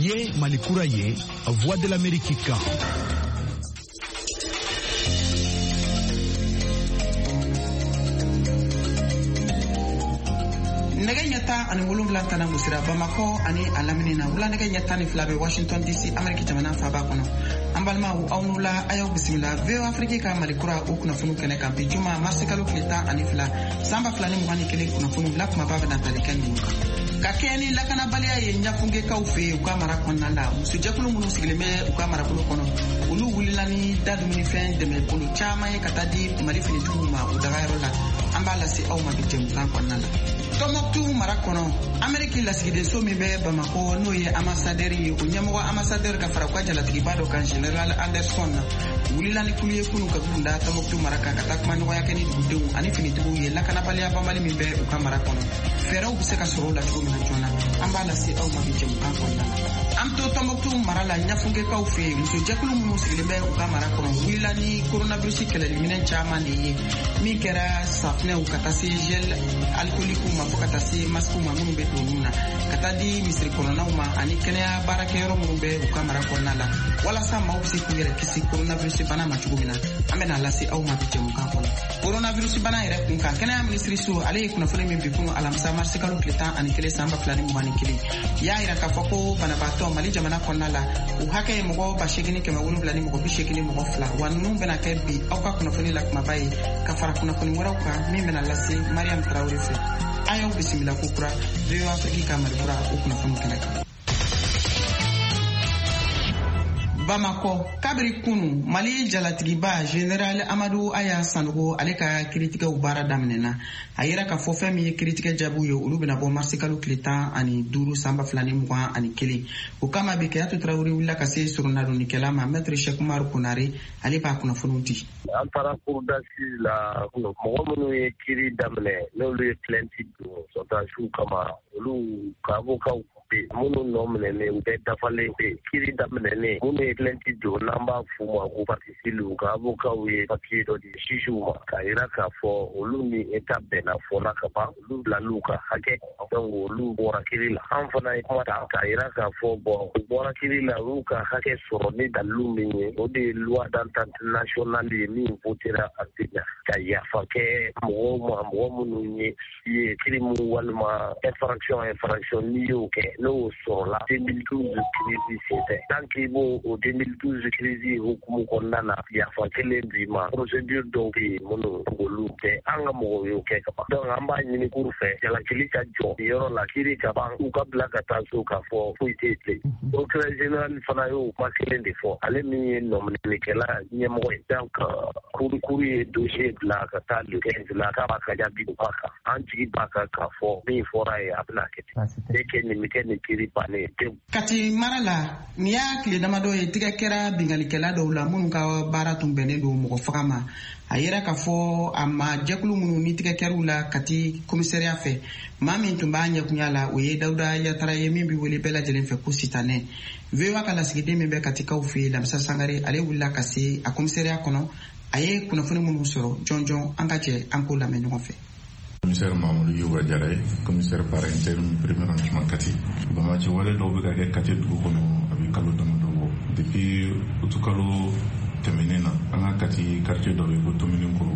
ye Mali kura ye Voix de l'Amérique kan. nege ɲɛta ani wolonwula tana gosira Bamako ani a laminina wula nege ɲɛta ni fila bɛ Washington DC Amérique jamana faba kɔnɔ. An balimaw aw n'u la a y'aw bisimila VOA Afrique ka Mali kura o kunnafoni kɛnɛ kan bi juma marisi kalo tile 12 san 2021 kunnafoni bila kumaba bɛ na tali kɛ ninnu kan. Ka kɛ ni lakanabaliya ye ɲafungekaw fɛ yen u ka mara kɔnɔna la musojɛkulu minnu sigilen bɛ u ka marakolo kɔnɔ olu wulila ni da dumunifɛn dɛmɛ bolo caman ye ka taa di Mali finitigiw ma u dagayɔrɔ la. An b'a lase aw ma bi jɛmukan kɔnɔna la. Tɔnbɔkutu mara kɔnɔ Amérique lasigidenso min bɛ Bamako n'o ye ambassadeur ye o ɲɛmɔgɔ ambassadeur ka fara u ka jalatigiba dɔ kan General Anderson na wulila ni kulu ye kunu ka kunda Tɔnbɔkutu mara kan ka taa kuma ɲɔgɔnya kɛ ni dugudenw ani finitigiw ye lakanabaliya banbali min bɛ u ka mara kɔnɔ fɛɛrɛw bɛ se ka sɔrɔ o la cogo min na joona an b'a lase aw ma bi jɛmukan kɔnɔna la. An to Tɔnbɔkutu mara la ɲafungekaw fɛ yen musojɛkulu minnu sigilen bɛ u ka mara kɔnɔ wulila ni coronavirus kɛlɛliminɛn caman de ye min kɛra safinɛw ka taa se gel alcoolique ma fo ka taa se masque ma minnu bɛ don nun na ka taa di misiri kɔnɔnaw ma ani kɛnɛya baarakɛyɔrɔ minnu bɛ u ka mara kɔnɔna la walasa maaw bɛ se k'u yɛrɛ kisi coronavirus bana ma cogo min na an bɛna lase aw ma bi jɛmukan kɔnɔ. Coronavirus bana yɛrɛ kun kan kɛnɛya minisiri so ale ye kunnafoni min bi kunu alamisa marisi kalo tile 11 san 2021 y'a yira k'a fɔ ko banabaatɔ Mali jamana kɔnɔna la u hakɛ ye mɔgɔ 8,700 ni mɔgɔ 82 wa ninnu bɛna kɛ bi aw ka kunnafoni la kumaba ye ka fara kunnafoni wɛrɛw kan min bɛna lase Mariam Traoré fɛ. A y'aw bisimila ko kura VOA Afrique ka Mali kura o kunnafoni kɛnɛ kan. Bamako kabiri kunu Mali jalatigiba General Amadou Aya Sanogo ale ka kiritigɛw baara daminɛna a yira ka fɔ fɛn min ye kiritigɛ jaabiw ye olu bɛna bɔ marisi kalo tile 15 san 2021 o kama bi Keyatu Traoré wulila ka se surunnadonikɛla ma Maître Cheikh Oumar Konare ale b'a kunnafoniw di. An taara cour d'assises la mɔgɔ minnu ye kiri daminɛ n'olu ye plainte don sɔrɔdasiw kama olu ka avocat minnu nɔ minɛnen u bɛɛ dafalen bɛ kiri daminɛnen minnu ye plainte don n'an b'a f'u ma ko partie civile u ka avocat ye papier dɔ di juge ma k'a yira k'a fɔ olu ni état bɛnna fɔla ka ban olu bilal'u ka hakɛ donc olu bɔra kiri la an fana ye kuma ta k'a yira k'a fɔ bon u bɔra kiri la u y'u ka hakɛ sɔrɔ ni dalilu min ye o de ye loi d'entente nationale ye min votera a Sénat ka yafa kɛ mɔgɔw ma mɔgɔ minnu ye crime walima infraction n'i y'o kɛ n'o sɔrɔla 2012 crise senfɛ tant que b'o 2012 crise hukumu kɔnɔna na yafa kelen bi ma procédure dɔw bɛ yen minnu olu kɛ an ka mɔgɔw y'o kɛ ka ban donc an b'a ɲini k'u fɛ jalakili ka jɔ yɔrɔ la kiri ka ban u ka bila ka taa so k'a fɔ foyi tɛ yen procureur général fana y'o kuma kelen de fɔ ale min ye nɔminɛlikɛla ɲɛmɔgɔ ye donc kuru ye dossier bila ka taa le 15 la k'a b'a ka jaabi ba kan an jigi b'a kan k'a fɔ min fɔra ye a bɛna kɛ ten nin bɛ kɛ nin kiri bannen pewu. Kati mara la ni y'a tile damadɔ ye tigɛ kɛra bingalikɛla dɔw la minnu ka baara tun bɛnnen don mɔgɔ faga ma a yira k'a fɔ a ma jɛkulu minnu ni tigɛ kɛr'u la Kati commissariat fɛ maa min tun b'a ɲɛkunya la o ye Dawuda Yatara ye min bɛ wele bɛɛ lajɛlen fɛ ko Sitanɛ VOA ka lasigiden min bɛ Katikaw fɛ Lamisa Sangare ale wulila ka se a commissariat kɔnɔ a ye kunnafoni minnu sɔrɔ jɔn an ka jɛ an k'o lamɛn ɲɔgɔn fɛ. Commissaire Mamadou Youba Diarra commissaire par intérim premier arrondissement Kati Bamaci wale dɔw bɛ ka kɛ Kati dugu kɔnɔ a bɛ kalo damadɔ bɔ depuis utu kalo tɛmɛnen na an ka Kati quartier dɔ bɛ yen ko Tominikoro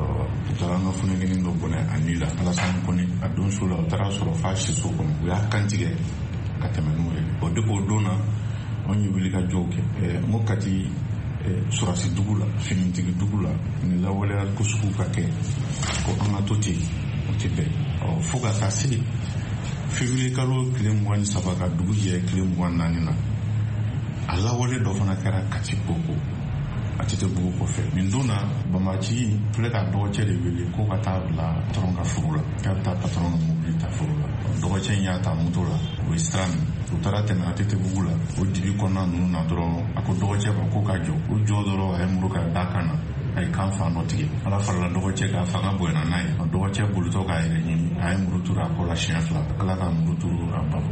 u taara an ka funakɛnin dɔ bɔnɛ a ni la Alassane Kone a don su la u taara sɔrɔ f'a siso kɔnɔ u y'a kantigɛ ka tɛmɛ n'o ye o depuis o don na anw ye wuli ka jɔw kɛ n ko Kati surasi dugu la finitigi dugu la ni lawaleya ko sugu ka kɛ ko an ka to ten o tɛ bɛn fo ka taa se février kalo tile 23 ka dugu jɛ tile 24 na a lawale dɔ fana kɛra Kati Boko a tɛ bugu kɔfɛ nin don na Bamaci filɛ ka dɔgɔcɛ de wele ko ka taa bila patron ka furu la k'a bɛ taa patron ka mobili ta furu la dɔgɔcɛ in y'a ta moto la o ye sira min u taara tɛmɛ a tɛ bugu la o dibi kɔnɔna ninnu na dɔrɔn a ko dɔgɔcɛ ma ko ka jɔ o jɔ dɔrɔn a ye muru ka da kan na a ye kan fan dɔ tigɛ ala farala dɔgɔcɛ k'a fanga bonyana n'a ye dɔgɔcɛ bolotɔ k'a yɛrɛ ɲini a ye muru turu a kɔ la siɲɛ 2 ala ka muru turu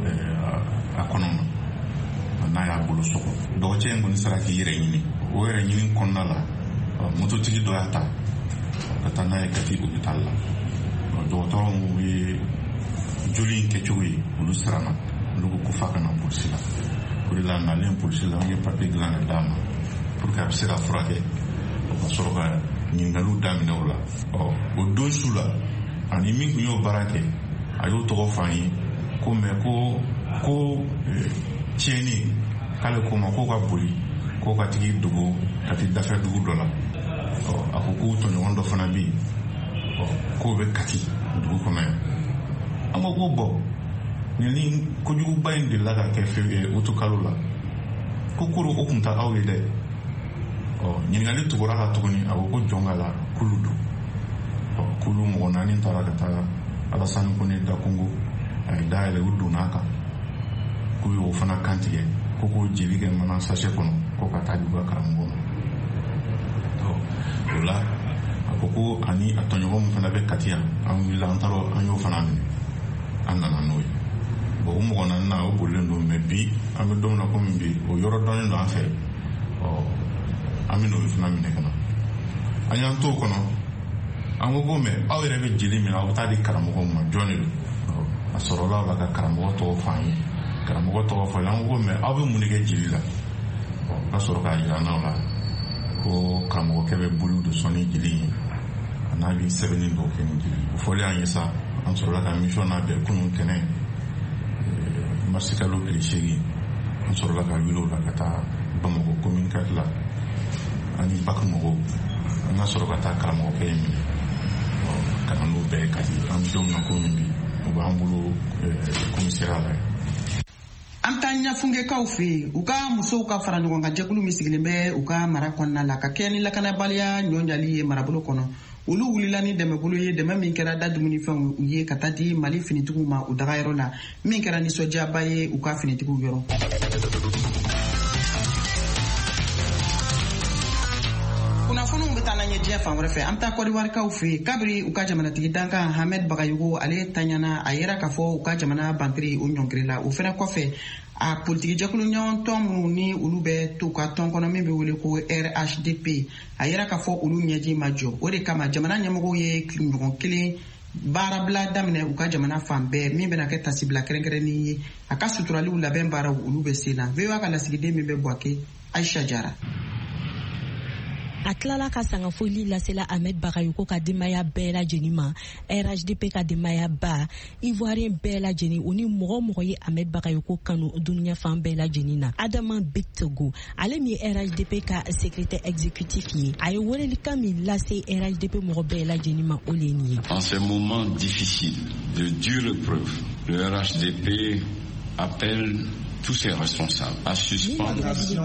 a kɔnɔ na n'a y'a bolo sɔgɔ dɔgɔcɛ in kɔni sera k'i yɛrɛ ɲini o yɛrɛ ɲini kɔnɔna la mototigi dɔ y'a ta ka taa n'a ye Kati hôpital la dɔgɔtɔrɔw ye joli in kɛcogo ye olu siranna olu ko fa kana polisi la o de la nalen polisi la an ye papiye dilan ka d'a ma pour que a bɛ se ka furakɛ o ka sɔrɔ ka ɲininkaliw daminɛ o la o don su la ani min tun y'o baara kɛ a y'o tɔgɔ fɔ an ye ko mɛ ko tiɲɛni k'ale ko ma k'o ka boli k'o ka tigi dogo ka t'i dafɛ dugu dɔ la a ko k'u tɔɲɔgɔn dɔ fana bɛ yen k'o bɛ Kati dugu kɔnɔ yan an ko bɔn ni kojuguba in delila ka kɛ otukalo la ko koro o tun tɛ aw ye dɛ ɲininkali tugura ka tuguni a ko jɔnkala kulu don kulu mɔgɔ 4 taara ka taa Alasani Kone da Kongo a ye dayɛlɛ u donn'a kan k'u y'o fana kantigɛ ko jeli kɛ mana sachet kɔnɔ ko ka taa di u ka karamɔgɔ ma o la a ko ani a tɔɲɔgɔn min fana bɛ Kati yan an wulila an taara an y'o fana minɛ an nana n'o ye o mɔgɔ 4 na o bolilen don mɛ bi an bɛ don min na komi bi o yɔrɔ dɔnnen don an fɛ an bɛ n'o fana minɛ ka na an y'an to o kɔnɔ an ko mɛ aw yɛrɛ bɛ jeli min aw bɛ taa di karamɔgɔw ma jɔn de don a sɔrɔla o la ka karamɔgɔ tɔgɔ fɔ an ye karamɔgɔ tɔgɔ fɔ an ko mɛ aw bɛ mun de kɛ jeli la ka sɔrɔ k'a jira n'aw la ko karamɔgɔkɛ bɛ boliw de sɔn ni jeli ye a n'a bɛ sɛbɛnni dɔw kɛ ni jeli o fɔli an ye sa an sɔrɔla ka mission labɛn kunun kɛnɛ marsikalo tile 8 an sɔrɔla ka wuli o la ka taa Bamako commune 4 la ani BAC mɔgɔw an ka sɔrɔ ka taa karamɔgɔkɛ in minɛ ka na n'o bɛɛ Kati an bɛ don min na komi bi o b'an bolo commissariat la an taa ɲafungɛkaw fɛ yen u ka musow ka fara ɲɔgɔn kan jɛkulu min sigilen bɛ u ka mara kɔnɔna la ka kɛ ni lakanabaliya ɲɔnjali ye marabolo kɔnɔ olu wulila ni dɛmɛbolo ye dɛmɛ min kɛra da dumunifɛnw u ye ka taa di Mali finitigiw ma u dagayɔrɔ la min kɛra nisɔndiyaba ye u ka finitigiw yɔrɔ. kunnafoniw bɛ taa n'an ye diɲɛ fan wɛrɛ fɛ an bɛ taa kɔdiwarikaw fɛ yen kabiri u ka jamanatigi dankan Ahmed Bagayogo ale tanyana a yera k'a fɔ u ka jamana bantiri o ɲɔngiri la o fɛnɛ kɔfɛ a politiki jɛkulu ɲɔgɔn tɔn minnu ni olu bɛ to ka tɔn kɔnɔ min bɛ wele ko RHDP a yera k'a fɔ olu ɲɛji ma jɔ o de kama jamana ɲɛmɔgɔw ye ɲɔgɔn kelen baarabila daminɛ u ka jamana fan bɛɛ min bɛna kɛ tasibila kɛrɛnkɛrɛnni ye a ka suturaliw labɛn baaraw olu bɛ sen na VOA ka lasigiden min bɛ Buake Aisha Jara. A tilala ka sangafoli lasela Ahmed Bagayogo ka denbaya bɛɛ lajɛlen ma RHDP ka denbaya ba Ivoirien bɛɛ lajɛlen o ni mɔgɔ ye Ahmed Bagayogo kanu dunuya fan bɛɛ lajɛlen na Adama Bictogo ale min RHDP ka secrétaire exécutif ye a ye welelikan min lase RHDP mɔgɔ bɛɛ lajɛlen ma o le ni ye. En ces moments difficiles de dure épreuve, le RHDP appelle tous ces responsables à suspendre.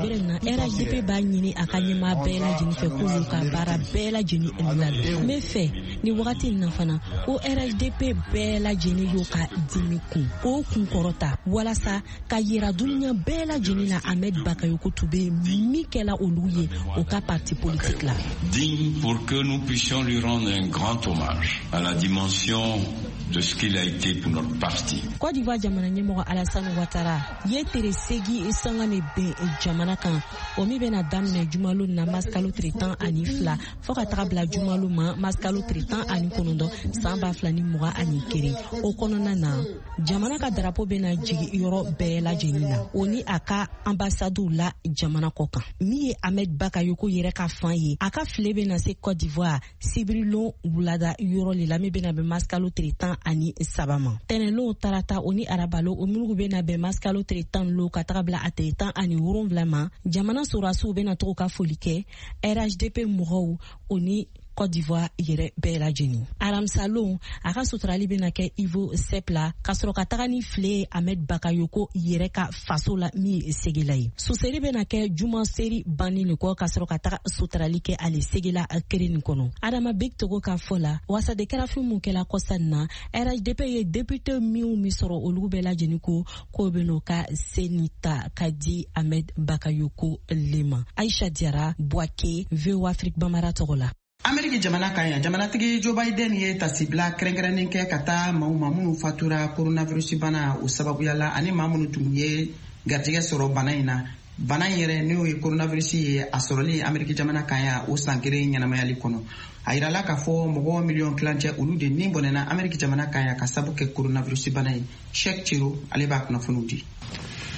RHDP b'a ɲini a ka ɲɛmaa bɛɛ lajɛlen fɛ k'olu ka baara bɛɛ lajɛlen labɛn. N bɛ fɛ ni wagati in na fana ko RHDP bɛɛ lajɛlen y'o ka dimi kun k'o kun kɔrɔta walasa ka yira dunuya bɛɛ lajɛlen na Ahmed Bagayogo tun bɛ min kɛla olu ye o ka parti politique la. Digne pour que nous puissions lui rendre un grand hommage à la dimension de ce qu'il a été pour notre parti. Côte d'Ivoire jamana ɲɛmɔgɔ Alassane Ouattara ye tere segi sanga ne bɛn jamana kan o min bɛna daminɛ jumalo na maskalo tile 12 fo ka taga bila jumalo ma maskalo tile 19 san 2021 o kɔnɔna na jamana ka darapo bɛna jigi yɔrɔ bɛɛ lajɛlen na o ni a ka ambasadow la jamana kɔ kan min ye Ahmed Bagayogo yɛrɛ ka fan ye a ka file bɛna se Côte d'Ivoire sibirilon wulada yɔrɔ le la min bɛna bɛn maskalo tile 13 ma tɛnɛnlon tarata o ni arabalo o minnu bɛna bɛn maskalo tile 10 ka taga bila a tile 17 ma jamana sorasiw bɛna togo ka foli kɛ RHDP mɔgɔw o ni Côte d'Ivoire yɛrɛ bɛɛ lajɛlen. Aramsalon a ka suturali bɛna kɛ Ivo Sepla ka sɔrɔ ka taga ni file Ahmed Bagayogo yɛrɛ ka faso la min ye segela ye. Suseri bɛna kɛ juma seri banni ni kɔ ka sɔrɔ ka taga suturali kɛ ale segela keren nin kɔnɔ. Adama Bictogo ka fɔ la wasade kɛrafin mun kɛla kɔsan na RHDP ye député minnu mi sɔrɔ olu bɛɛ lajɛlen ko k'o bɛn'o ka seni ta ka di Ahmed Bagayogo le ma. Aisha Diara Buake VOA Afrique Bamara tɔgɔ la. Ameriki jamana kan yan jamanatigi Joe Biden ye tasibila kɛrɛnkɛrɛnnen kɛ ka taa maaw ma minnu fatura coronavirus bana o sababuya la ani maa minnu tun ye garijɛgɛ sɔrɔ bana in na bana in yɛrɛ n'o ye coronavirus ye a sɔrɔli Ameriki jamana kan yan o san kelen ɲɛnamayali kɔnɔ a yirala k'a fɔ mɔgɔ miliyɔn kilancɛ olu de ni bɔnɛna Ameriki jamana kan yan ka sabu kɛ coronavirus bana ye Sheikh Chiro ale b'a kunnafoniw di.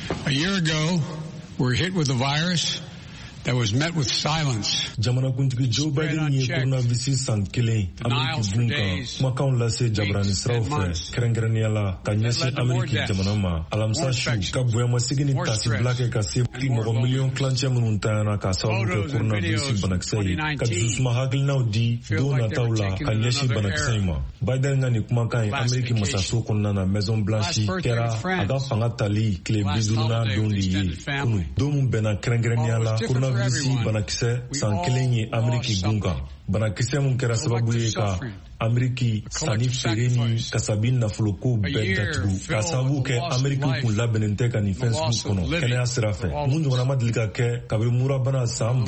A year ago, we were hit with a virus that was met with silence. Jamana kuntigi Joe Biden ye coronavirus san kelen Ameriki bunka kumakanw lase jabarani siraw fɛ kɛrɛnkɛrɛnnenya la ka ɲɛsin Ameriki jamana ma alamisa su ka bonyamasegin ni tasibila kɛ ka se mɔgɔ miliyɔn kilancɛ minnu tanyana ka sababu kɛ coronavirus banakisɛ ye ka dususuma hakilinaw di don nataw la ka ɲɛsin banakisɛ in ma. Biden ka nin kumakan ye Ameriki masaso kɔnɔna na Maison Blanche kɛra a ka fanga tali tile 50 don de ye kunu don min bɛnna kɛrɛnkɛrɛnnenya la Visi banakisɛ san kelen ye Ameriki gunka banakisɛ mun kɛra sababu ye ka Ameriki sani feere ni kasabi nafoloko bɛɛ datugu ka sababu kɛ Ameriki kun labɛnnen tɛ ka nin fɛn sugu kɔnɔ kɛnɛya sira fɛ mun ɲɔgɔnna ma deli ka kɛ kabini murabana san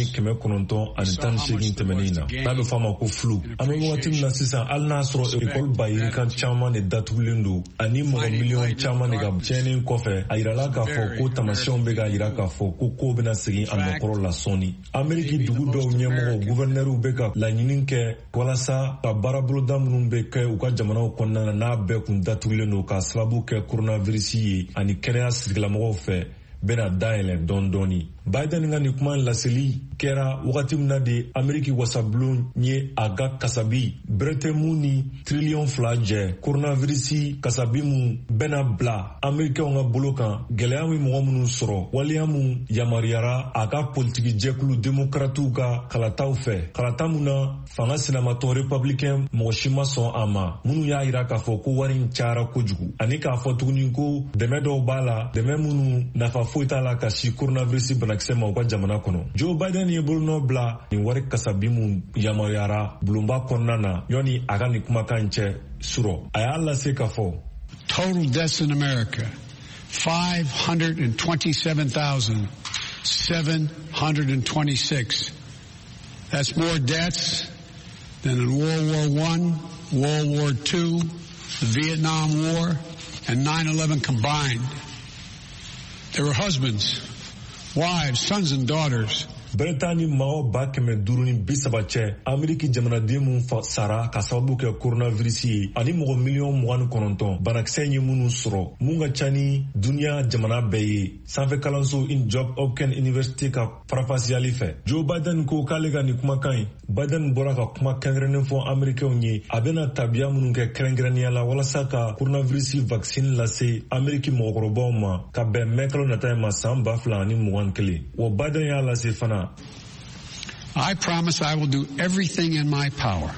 1918 tɛmɛnen na n'a bɛ fɔ a ma ko flu. An bɛ wagati min na sisan hali n'a sɔrɔ ekɔli bayirikan caman de datugulen don ani mɔgɔ miliyɔn caman de ka tiɲɛni kɔfɛ a yirala k'a fɔ ko taamasiyɛnw bɛ ka yira k'a fɔ ko kow bɛna segin a nɔkɔrɔ la sɔɔni. Ameriki dugu dɔw ɲɛmɔgɔ guvɛrnɛriw bɛ ka laɲini kɛ walasa ka baaraboloda minnu bɛ kɛ u ka jamanaw kɔnɔna na n'a bɛɛ kun datugulen don ka sababu kɛ coronavirus ye ani kɛnɛya sigilamɔgɔw fɛ bɛna dayɛlɛ dɔɔni dɔɔni. Biden ka nin kuma laseli kɛra wagati min na de Ameriki wasabulon ye a ka kasabi bɛrɛtɛmu ni triliyɔn 2 jɛ coronavirus kasabi mun bɛna bila Amerikɛnw ka bolo kan gɛlɛya min mɔgɔ minnu sɔrɔ waleya mun yamaruyara a ka politiki jɛkulu demokratiw ka kalataw fɛ kalata mun na fanga sinamatɔ républicain mɔgɔ si ma sɔn a ma minnu y'a yira k'a fɔ ko wari in cayara kojugu ani k'a fɔ tuguni ko dɛmɛ dɔw b'a la dɛmɛ minnu nafa foyi t'a la ka si coronavirus banakisɛ ma u ka jamana kɔnɔ. Joe Biden ye bolonɔ bila nin wari kasabi mun yamaruyara bulonba kɔnɔna na yɔni a ka nin kumakan cɛ surɔ a y'a lase k'a fɔ total deaths in America 527,726. That's more deaths than in World War I, World War II, the Vietnam War, and 9/11 combined. There were husbands, wives, sons and daughters. Bɛrɛtani mɔgɔ 530 cɛ Ameriki jamanaden mun sara ka sababu kɛ coronavirus ye ani mɔgɔ miliyɔn 29 banakisɛ ye minnu sɔrɔ mun ka ca ni duniya jamana bɛɛ ye sanfɛ kalanso Johns Hopkins University ka farafasiyali fɛ. Joe Biden ko k'ale ka nin kumakan ye Biden bɔra ka kuma kɛrɛnkɛrɛnnen fɔ Amerikɛnw ye a bɛna tabiya minnu kɛ kɛrɛnkɛrɛnnenya la walasa ka coronavirus vaccine lase Ameriki mɔgɔkɔrɔbaw ma ka bɛn mɛ kalo nata ma san 2021 wa Biden y'a lase fana. I promise I will do everything in my power.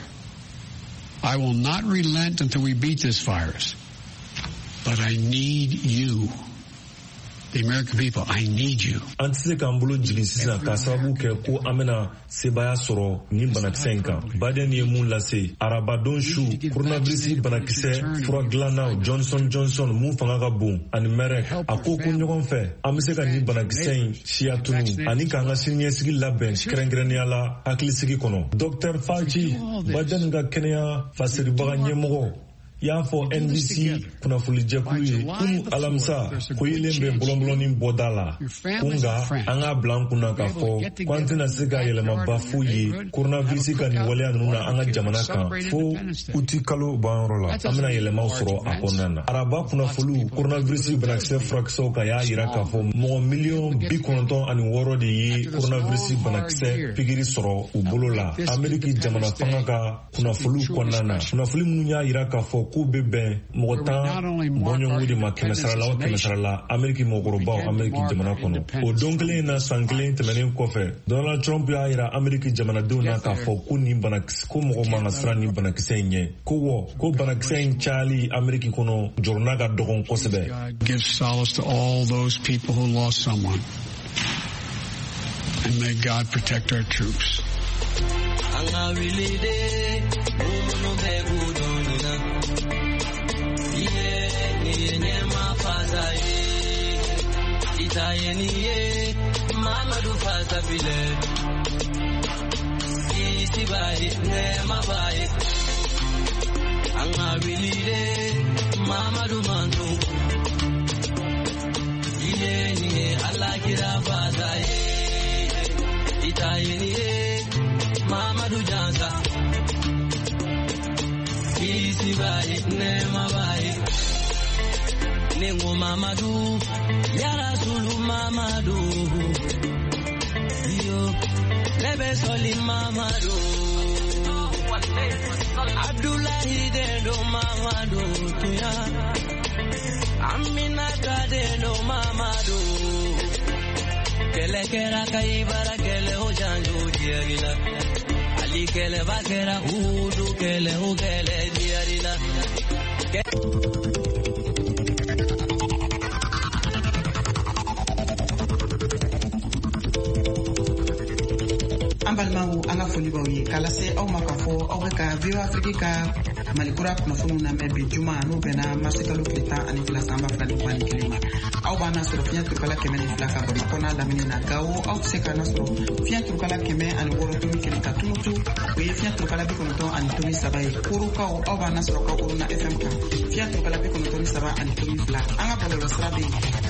I will not relent until we beat this virus. But I need you. The American people, I need you. An tɛ se k'an bolo jigin sisan k'a sababu kɛ ko an bɛna sebaya sɔrɔ nin banakisɛ in kan. Biden ye mun lase arabadon su coronavirus banakisɛ fura dilannaw Johnson Johnson mun fanga ka bon ani Merck a ko ɲɔgɔn fɛ an bɛ se ka nin banakisɛ in siya tunu ani k'an ka siniɲɛsigi labɛn kɛrɛnkɛrɛnnenya la hakilisigi kɔnɔ. Dr. Fauci Biden ka kɛnɛya fasiribaga ɲɛmɔgɔ y'a fɔ NBC kunnafonijɛkulu ye kunu alamisa ko yelen bɛ bɔlɔnbɔlɔnni bɔda la ko nka an k'a bila an kunna k'a fɔ ko an tɛna se ka yɛlɛmaba foyi ye coronavirus ka nin waleya ninnu na an ka jamana kan fo uti kalo banyɔrɔ la an bɛna yɛlɛmaw sɔrɔ a kɔnɔna na. Araba kunnafoniw coronavirus banakisɛ furakisɛw kan y'a yira k'a fɔ mɔgɔ miliyɔn 96 de ye coronavirus banakisɛ pikiri sɔrɔ u bolo la Ameriki jamana fanga ka kunnafoniw kɔnɔna na. Kunnafoni minnu y'a yira k'a fɔ k'u bɛ bɛn mɔgɔ 10 bɔɲɔgɔnko de ma 100 la o 100 la Ameriki mɔgɔkɔrɔbaw Ameriki jamana kɔnɔ. O don kelen na san kelen tɛmɛnen kɔfɛ Donald Trump y'a yira Ameriki jamanadenw na k'a fɔ ko nin banakisɛ ko mɔgɔ man ka siran nin banakisɛ in ɲɛ ko banakisɛ in cayali Ameriki kɔnɔ jɔrɔna ka dɔgɔn kosɛbɛ. Give solace to all those people who lost someone. And may God protect our troops. nengo Mamadou ya Rasulu Mamadou yo lebe soli Mamadou Abdullahi dendo Mamadou tuya Aminata dendo Mamadou kele kera kaibara kele ojanjo diarina ali kele bakera udu kele ugele diarina Ambalmaou anga folibaw ye kala se aw makafo aw ka Vio Africa malikura kunafunu na mebe juma no bena masikalo kleta ani fila samba flani kwani kelema aw bana soro fiya turkala keme ni fila ka bama kona lamine na gawo aw se kana soro fiya turkala keme ani woro tumi kele ka tumutu we fiya turkala bi kono ani tumi sabai kuru ka aw bana soro ka uruna FM ka fiya turkala bi kono tumi saba ani tumi fila anga bolo strabi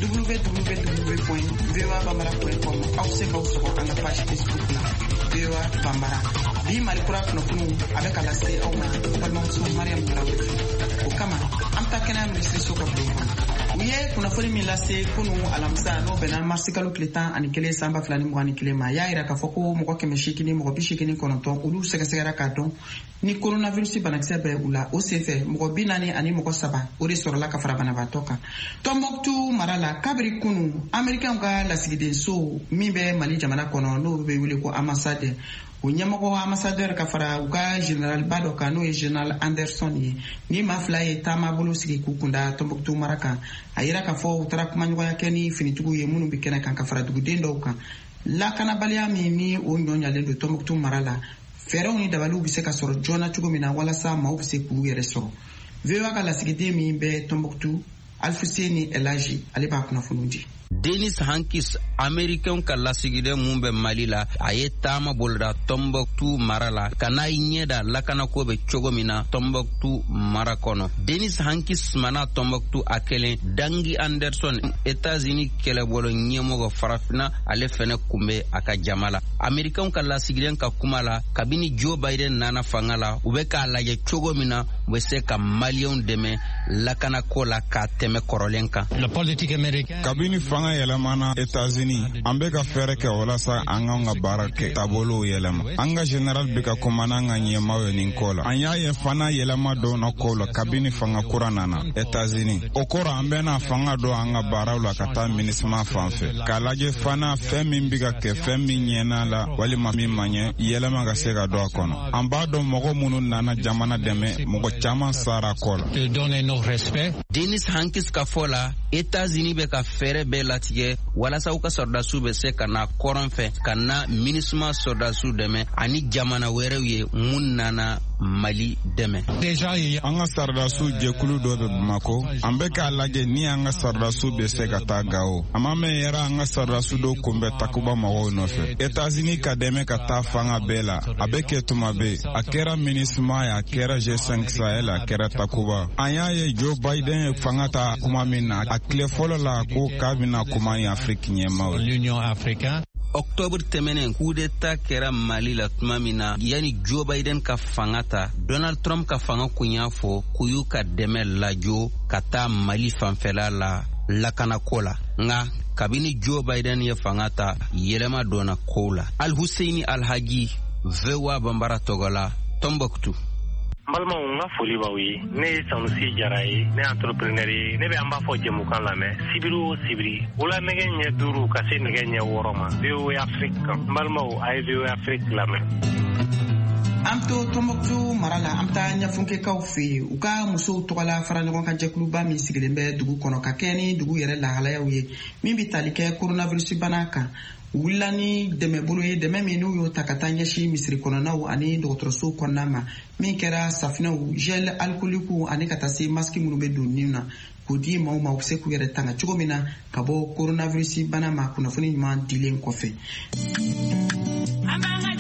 www.voabambara.com aw se ka soro anga page Facebook na VOA Bambara bi malikura kunafunu avec la se aw ma balmansu Mariam Traoré o kama amta kana ministre soka bro wiye kunafuni milase kunu alamsa no bena marsikalo kletan ani kele samba flani mwani kele ma ya ira ka foko mo ko kemeshikini mo ko bishikini kononton ulu segasegara katon ni coronavirus banakse be ula o sefe mo binani ani mo ko saba o de sorola ka farabana batoka Tombouctou marala kabri kunu american ga la sigide so mibe mali jamana kono no be wile ko ambassade o nyamako ambassadeur ka fara uga general Bado Kano e general Anderson ye ni maflaye tama bolo sigi kukunda Tombouctou maraka ayira ka fo utara kuma nyoya yake ni finitugu ye munu bikena kan ka fara dugu dendo kan la kana balia mi ni o nyonya lendo Tombouctou marala fero ni dabalu bise ka soro jona chugo mina wala sa ma ofise ku yere soro vewa ka la sigide mi be Tombouctou Alfuseni Elaji aliba kuna funundi Denis Hankis American ka lasigide mumbe Malila ayetama bolda Tombouctou marala kana inyeda lakana kobe chogomina Tombouctou marakono Denis Hankis mana Tombouctou akele Dangi Anderson États-Unis kele bolo nyemogo farafina ale fene kumbe aka jamala American ka lasigide ka kumala kabini Joe Biden nana fangala ubeka laje chogomina wese ka Malion deme lakana kola ka teme korolenka la politique américaine kabini fanga yelamana États-Unis ambeka fereke wala sa anga barake tabolo yelama anga general beka komana nga nyemawe ninkola anya ye fana yelama do na kola kabini fanga kuranana États-Unis okora ambena fanga do anga barawla kata minisma fanfe kalaje fana femi mbika ke femi nyena la wali mami manye yelama ga sega do akono ambado mogo munu nana jamana deme mogo chama sara kola de donner nos respects Denis Hankis kafola États-Unis beka fere belatige wala sa uka sordasu be se kana koronfe kana minisma sordasu deme ani jamana werewe munnana Mali deme deja anga sardasu jekulu do be Bamako ambeka lage ni anga sardasu be se kata gao amame yera anga sardasu do kumbe takuba mawo nofe États-Unis ka deme kata fanga bela abeke tumabe akera minisma ya akera G5 Sahel akera takuba anya ye Joe Biden fanga ta kuma mina akle folo la ko kabina kuma ya Afrique nyema l'Union africaine Octobre temenen coup d'état kera Mali la tumamina yani Joe Biden ka fangata Donald Trump ka fanga kunyafo kuyu ka deme lajo kata Mali fanfela la lakana kola nga kabini Joe Biden ye fangata yelema dona kola Al Husseini Alhaji VOA Bambara Togola Tombouctou Malma nga foli baw ye ne Sanusi Jara ye ne entrepreneur ye ne be an b'a fɔ jɛmukan lamɛn sibiri o sibiri wula nɛgɛ ɲɛ 5 ka se nɛgɛ ɲɛ 6 ma VOA Afrique balimaw a ye VOA Afrique lamɛn amto Tombouctou marala amta nyafunke kaw fe u ka muso tɔgɔla fara ɲɔgɔn kan jɛkuluba min sigilen bɛ dugu kɔnɔ ka kɛ ni dugu yɛrɛ lahalayaw ye min bi tali kɛ coronavirus bana kan wula ni dɛmɛbolo ye dɛmɛ min n'u y'o ta ka taa ɲɛsin misiri kɔnɔnaw ani dɔgɔtɔrɔso kɔnɔna ma min kɛra safinɛw gel alcoolique ani ka taa se masque minnu bɛ don nin na k'o di maaw ma u bɛ se k'u yɛrɛ tanga cogo min na ka bɔ coronavirus bana ma kunnafoni ɲuman dilen kɔfɛ.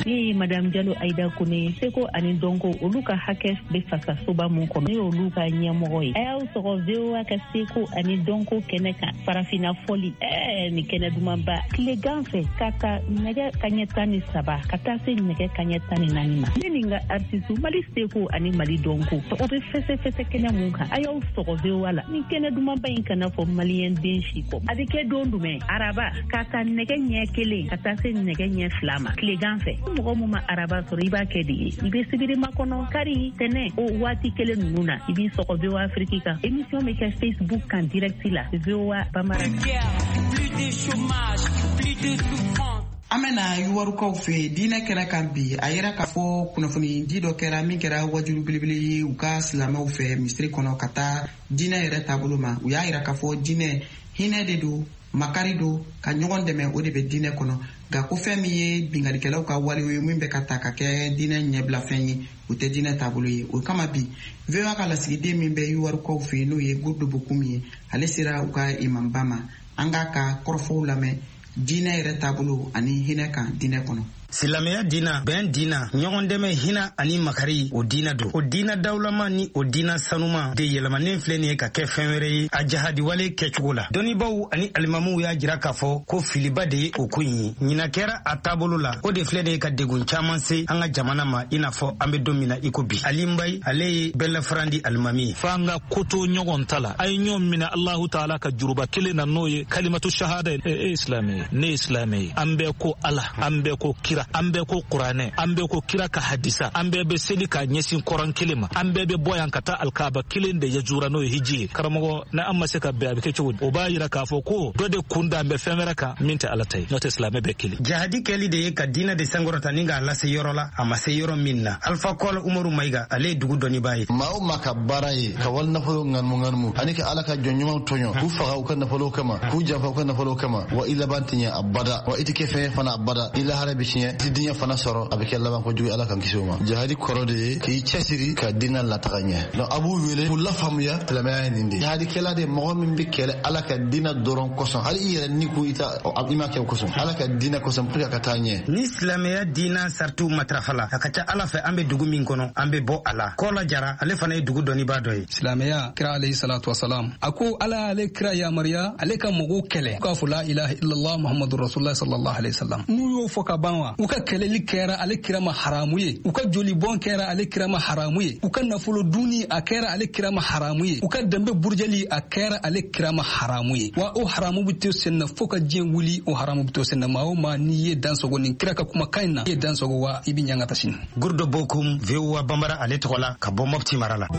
ni madame Diallo Aida Kone seko ani donko oluka hakes be fasa soba mun kono ni oluka nyamoro yi ayaw soko VOA ka seko ani donko keneka farafina foli ni kene dumamba kile ganfe kaka nege kanyetani saba kata se nege kanyetani nanima ninga artistu mali seko ani mali donko to obe fese kene munka ayaw soko VOA la ni kene dumamba inkana fo malien denshi ko adike dondume araba kata nege nyekele kata se nege nye flama kile ganfe mo mo araba so riba kedi ibe sibiri makono kari tene o wati kele nuna ibi soko VOA Africa émission me ka Facebook kan direct la VOA Bamara plus de chômage plus de souffrance amena yuwarukaw fe dina kɛra kan bi a yɛrɛ k'a fɔ kunnafoni di dɔ kɛra min kɛra wajulu belebele ye u ka silamɛw fɛ misiri kɔnɔ ka taa diinɛ yɛrɛ taabolo ma u y'a yira k'a fɔ diinɛ hinɛ de don makari don ka ɲɔgɔn dɛmɛ o de bɛ diinɛ kɔnɔ nka ko fɛn min ye bingalikɛlaw ka walew ye min bɛ ka ta ka kɛ diinɛ ɲɛbila fɛn ye o tɛ diinɛ taabolo ye o kama bi VOA ka lasigiden min bɛ yuwarukaw fe n'o ye Godo Bokum ye ale sera u ka imamba ma an k'a ka kɔrɔfɔw lamɛn diinɛ yɛrɛ taabolo ani hinɛ kan diinɛ kɔnɔ. Silamɛya diina bɛn diina ɲɔgɔn dɛmɛ hina ani makari o diina don o diina dawulama ni o diina sanuma de yɛlɛmanen filɛ nin ye ka kɛ fɛn wɛrɛ ye a jahadiwale kɛcogo la dɔnnibaw ani alimamuw y'a jira k'a fɔ ko filiba de ye o ko in ye ɲina kɛra a taabolo la o de filɛ nin ye ka degun caman se an ka jamana ma i n'a fɔ an bɛ don min na i ko bi Ali Mbaye ale ye bɛlɛfarandi alimami ye f'an ka koto ɲɔgɔn ta la a ye ɲɔgɔn minɛ Alahu taala ka juruba kelen na n'o ye kalimatu shahada ye silamɛ ye ne ye silamɛ ye an bɛɛ ko Ala an bɛɛ ko kira an bɛɛ ko kuranɛ an bɛɛ ko kira ka hadisa an bɛɛ bɛ seli ka ɲɛsin kɔrɔn kelen ma an bɛɛ bɛ bɔ yan ka taa alkaaba kelen de yajura n'o ye hiji ye karamɔgɔ na an ma se ka bɛn a bɛ kɛ cogo di o b'a yira k'a fɔ ko dɔ de kun da an bɛ fɛn wɛrɛ kan min tɛ Ala ta ye n'o tɛ silamɛ bɛɛ kelen jahadi kɛli de ye ka diinɛ de sankɔrɔta ni k'a lase yɔrɔ la a ma se yɔrɔ min na Alpha Kɔl Umaru Mayiga ale ye dugu dɔnnibaa ye maa o maa ka baara ye ka wali nafolo ŋanimu ani ka Ala ka jɔn ɲumanw tɔɲɔ k'u faga u ka nafolow kama k'u janfa u ka nafolow kama wa i laban tɛ ɲɛ abada wa i tɛ kɛ fɛn ye fana abada i lahara bɛ tiɲɛ i diɲɛ fana sɔrɔ a bɛ kɛ laban kojugu Ala kan kisi o ma jihadi kɔrɔ de ye k'i cɛsiri ka diinɛ lataga ɲɛ donc a b'u wele k'u lafaamuya silamɛya ye nin de jihadikɛla de mɔgɔ min bɛ kɛlɛ Ala ka diinɛ dɔrɔn kosɔn hali i yɛrɛ ni ko i ma kɛ o kosɔn Ala ka diinɛ kosɔn pour que a ka taa ɲɛ ni silamɛya diinɛ saritiw matarafa la a ka ca Ala fɛ an bɛ dugu min kɔnɔ an bɛ bɔ a la Kɔla Jara ale fana ye dugu dɔnnibaa dɔ ye silamɛya kira alayhi salatu wasalam a ko Ala ale kira yamaruya ale ka mɔgɔw kɛlɛ k'a fɔ la ilaha illallah muhammadu rasulullah sallallahu alaihi wasallam n'u y'o fɔ ka ban wa u ka kɛlɛli kɛra ale kira ma haramu ye u ka joli bɔn kɛra ale kira ma haramu ye u ka nafolo duni a kɛra ale kira ma haramu ye u ka danbe burujali a kɛra ale kira ma haramu ye wa o haramu bɛ to senna fo ka diɲɛ wuli o haramu bɛ to senna maa o maa n'i ye dansogo nin kira ka kumakan in na i ye dansogo wa i bɛ ɲanga ta sini. Godo Bokum VOA Bambara ale tɔgɔ la ka bɔ Mopti mara la.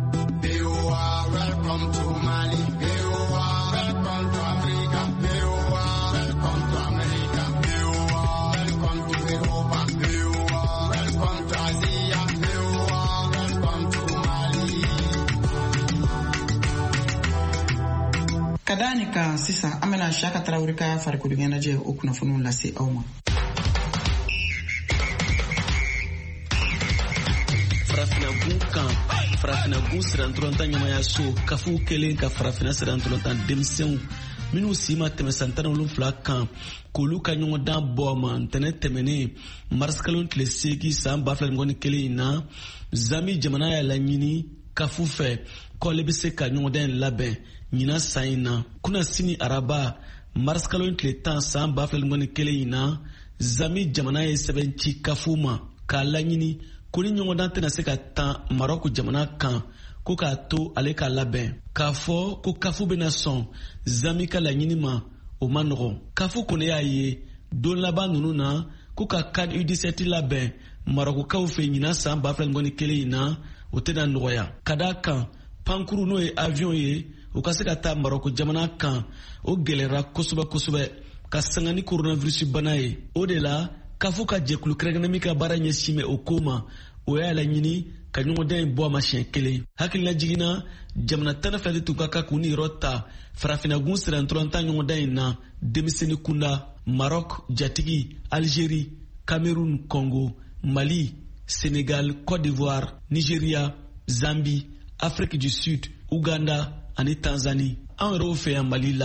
Welcome to Mali. Welcome to Africa. Welcome to America. Welcome to Europa. Welcome to Asia. Welcome to Mali. Kadani ka sisan an bɛna Shaka Tarawele ka farikolo ɲɛnajɛ o kunnafoniw lase aw ma. Farafina gun sirantolontan ɲɛmayaso kafu kelen ka farafina sirantolontan denmisɛnw minnu si ma tɛmɛ san 17 kan k'olu ka ɲɔgɔndan bɔ ma ntɛnɛ tɛmɛnen mars kalo tile 8 san 2021 na Zami jamana y'a laɲini kafu fɛ k'ale bɛ se ka ɲɔgɔndan in labɛn ɲina san in na kuna sini araba mars kalo tile 10 san 2021 na Zami jamana ye sɛbɛn ci kafu ma k'a laɲini ko ni ɲɔgɔndan tɛna se ka tan Marɔku jamana kan ko k'a to ale ka labɛn k'a fɔ ko kafu bɛna sɔn Zami ka laɲini ma o ma nɔgɔn kafu kɔni y'a ye don laban ninnu na ko ka CAN U17 labɛn Marɔkukaw fɛ ɲina san 2021 na o tɛna nɔgɔya ka d'a kan pankuru n'o ye avion ye o ka se ka taa Marɔku jamana kan o gɛlɛyara kosɛbɛ kosɛbɛ ka sanga ni coronavirus bana ye o de la kafu ka jɛkulu kɛrɛnkɛrɛnnen min ka baara ɲɛsin bɛ o ko ma o y'a laɲini ka ɲɔgɔndan in bɔ a ma siɲɛ kelen hakilila jiginna jamana 12 de tun ka kan k'u ni yɔrɔ ta farafinagun sirantolontan ɲɔgɔndan in na denmisɛnnin kunda Maroc jatigi Algérie Cameroun Congo Mali Sénégal Côte d'Ivoire Nigeria Zambie Afrique du Sud Uganda ani Tanzanie an yɛrɛw fɛ yan Mali la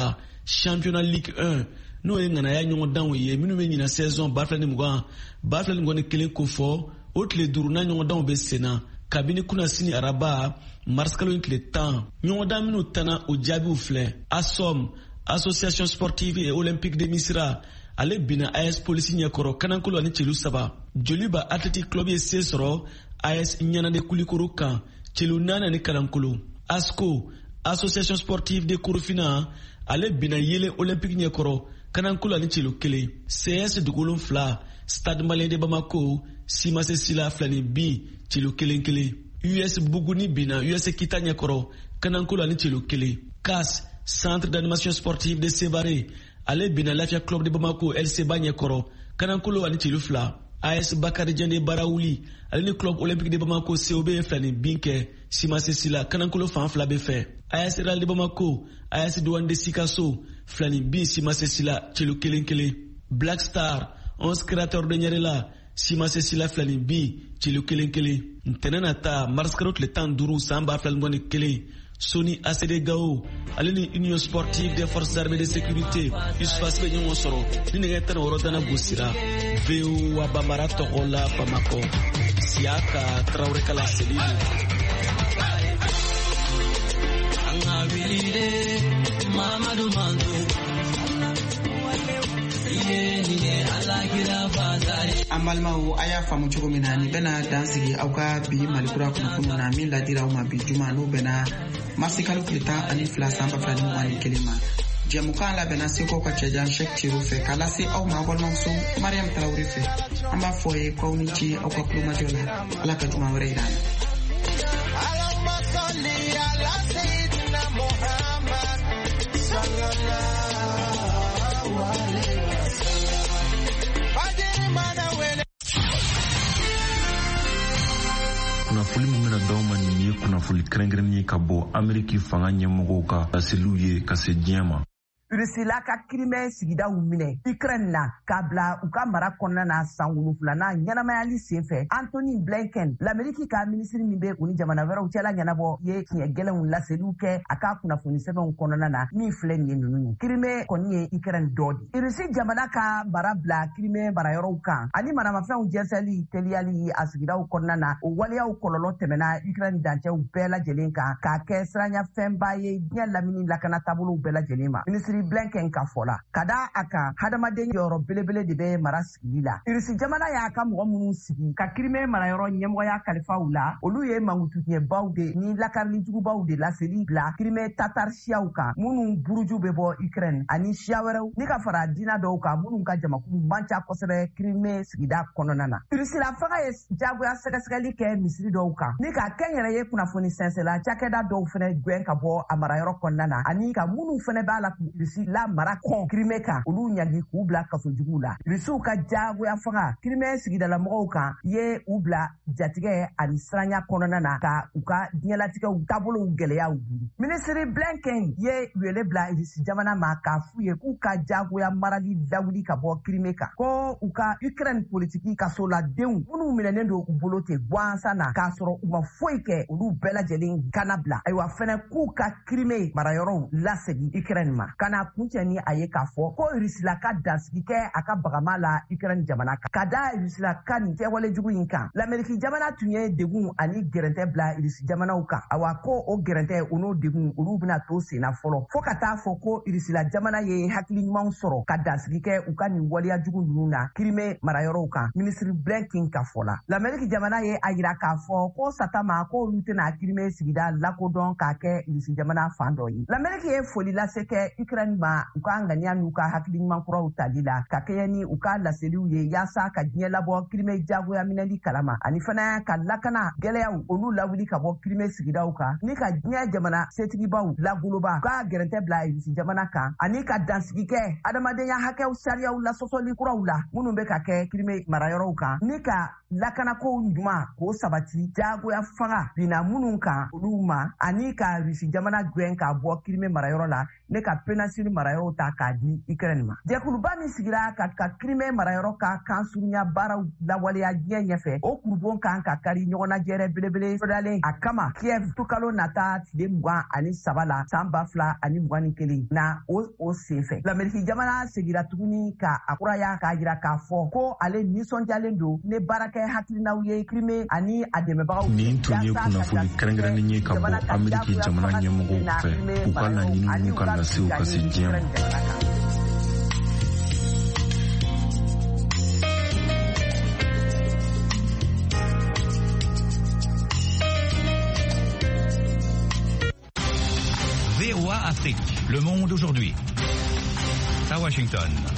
championnat Ligue 1 no ye ngana ya ɲɔgɔn dan ye minnu bɛ ɲina saison 2020 ni kelen ko fɔ o tile 5 na ɲɔgɔn danw bɛ senna kabini kunasini araba mars kalo in tile 10 ɲɔgɔn dan minnu tana o jaabiw filɛ ASOM Association Sportive et Olympique de Misira ale bina AS Police ɲɛkɔrɔ Kanankolo ani celu 3 Joliba Athletic Club ye se sɔrɔ AS Ɲanade Kulikoro kan celu 4 ani Kanankolo ASCO Association Sportive de Korofina ale bina Yele Olympique ɲɛkɔrɔ Kanankolo ani celu 1 CS Dugolon 2 Stade Malien de Bamako Simase Sila Flani B celu 1 US Buguni bina US Kita ɲɛkɔrɔ Kanankolo ani celu 1 CAS Centre d'animation sportive de Sévaré ale bina Lafia Club de Bamako LC ɲɛkɔrɔ Kanankolo ani celu 2 AS Bakari Diende Barawuli ale ni Club Olympique de Bamako COB Flani Binkɛ Simase Sila Kanankolo fan 2 bɛ fɛ AS Real de Bamako AS Douane de Sikasso Flani B Simase Sila celu 1 Black Star 11 créateurs de Nyarela Simase Sila Flani B celu 1 ntɛnɛn ta mars kalo tile 15 san 2021 Sony ACD Gao ale ni Union Sportive des Forces Armées de Sécurité USFAS bɛ ɲɔgɔn sɔrɔ ni nɛgɛ 16 dana gosira VOA Bambara tɔgɔ la Bamako Siaka Traoré Kala Selidu anga wilide Mamadou Mandou an balimaw a y'a faamu cogo min na ni bɛna dansigi aw ka bi malikura kunnafoni na min ladira aw ma bi juma n'o bɛna marisi kalo tile 12 san 2021 ma jɛmukan labɛnna seko ka cɛjan Cheikh Tiro fɛ k'a lase aw ma balimamuso Mariam Traoré fɛ an b'a fɔ ye k'aw ni ci aw ka kulomajɔ la ala ka juma wɛrɛ yira kunnafoni min bɛna d'aw ma nin ye kunnafoni kɛrɛnkɛrɛnnen ye ka bɔ Ameriki fanga ɲɛmɔgɔw ka laseliw ye ka se diɲɛ ma. Rusila ka Crimée sigidaw minɛ Ukraine na k'a bila u ka mara kɔnɔna na san 7 ɲɛnamayali senfɛ Anthony Blinken l'Amérique ka minisiri min bɛ u ni jamana wɛrɛw cɛla ɲɛnabɔ ye tiɲɛ gɛlɛnw laseliw kɛ a ka kunnafoni sɛbɛnw kɔnɔna na min filɛ nin ye ninnu Crimée kɔni ye Ukraine dɔ de Rusi jamana ka mara bila Crimée marayɔrɔw kan ani maramafɛnw jɛnsɛli teliyali a sigidaw kɔnɔna na o waleyaw kɔlɔlɔ tɛmɛna Ukraine dancɛw bɛɛ lajɛlen kan k'a kɛ siranyafɛnba ye diɲɛ lamini lakana taabolow bɛɛ lajɛlen ma minisiri Blinken ka fɔ la ka da a kan hadamaden yɔrɔ belebele de bɛ mara sigili la Rusi jamana y'a ka mɔgɔ minnu sigi ka Crimée marayɔrɔ ɲɛmɔgɔya kalifaw la olu ye mankutuɲɛbaw de ni lakarilijugubaw de laseli bila Crimée tatar siyaw kan minnu buruju bɛ bɔ Ukraine ani siya wɛrɛw ni ka fara diina dɔw kan minnu ka jamakulu man ca kosɛbɛ Crimée sigida kɔnɔna na Rusila fanga ye jagoya sɛgɛsɛgɛli kɛ misiri dɔw kan ni ka kɛnyɛrɛ ye kunnafoni sɛnsɛla cakɛda dɔw fɛnɛ gwɛn ka bɔ a marayɔrɔ kɔnɔna na ani ka minnu fɛnɛ b'a la Rusi la mara kɔn Crimée kan olu ɲagi k'u bila kasojuguw la Rusiw ka jagoya fanga Crimée sigidala mɔgɔw kan ye u bila jatigɛ ani siranya kɔnɔna na ka u ka diɲɛlatigɛw taabolow gɛlɛyaw buru minisiri Blinken ye wele bila Rusi jamana ma k'a f'u ye k'u ka jagoya marali lawuli ka bɔ Crimée kan ko u ka Ukraine politiki kasoladenw minnu minɛnen don u bolo ten gansan na k'a sɔrɔ u ma foyi kɛ olu bɛɛ lajɛlen kana bila ayiwa fɛnɛ k'u ka Crimée marayɔrɔw lasegi Ukraine ma kana kuncɛ ni a ye k'a fɔ ko Rusila ka dansigi kɛ a ka bagama la Ukraine jamana kan ka da Rusila ka nin kɛwalejugu in kan l'Amérique jamana tun ye degun ani gɛrɛntɛ bila Rusi jamanaw kan awa ko o gɛrɛntɛ o n'o degun olu bɛna to senna fɔlɔ fo ka taa fɔ ko Rusila jamana ye hakili ɲumanw sɔrɔ ka dansigi kɛ u ka nin waleyajugu ninnu na Crimée marayɔrɔw kan minisiri Blinken ka fɔ la l'Amérique jamana ye a yira k'a fɔ ko sata ma ko olu tɛna Crimée sigida lakodɔn k'a kɛ Rusi jamana fan dɔ ye l'Amérique ye foli lase kɛ Ukraine ma u ka ŋaniya n'u ka hakili ɲuman kuraw tali la ka kɛɲɛ ni u ka laseliw ye yaasa ka diɲɛ labɔ Crimée jagoya minɛli kalama ani fana ka lakana gɛlɛyaw olu lawuli ka bɔ Crimée sigidaw kan ni ka diɲɛ jamana setigibaw lagoloba ka gɛrɛntɛ bila Rusi jamana kan ani ka dansigi kɛ adamadenya hakɛw sariyaw lasɔsɔli kuraw la minnu bɛ ka kɛ Crimée marayɔrɔw kan ni ka lakanakow ɲuman k'o sabati jagoya fanga binna minnu kan olu ma ani ka Rusi jamana gwɛn k'a bɔ Crimée marayɔrɔ la ne ka péninsule marayɔrɔw ta k'a di Ukraine ma. Jɛkuluba min sigira ka Crimée marayɔrɔ ka kan surunya baaraw lawaleya diɲɛ ɲɛfɛ, o kurubon kan ka kari ɲɔgɔnnajɛrɛ belebele sɔrɔlen a kama Kiev tukalo nata tile 23 la san 2021 na o senfɛ. L'Amérique jamana segira tuguni ka a kuraya k'a jira k'a fɔ ko ale nisɔndiyalen don ne baarakɛ hakilinaw ye Crimée ani a dɛmɛbagaw. Nin tun ye kunnafoni kɛrɛnkɛrɛnnen ye ka bɔ Ameriki jamana ɲɛmɔgɔw fɛ u ka laɲini n'u ka lasew ka se diɲɛ ma. VOA Afrique, le monde aujourd'hui. À Washington.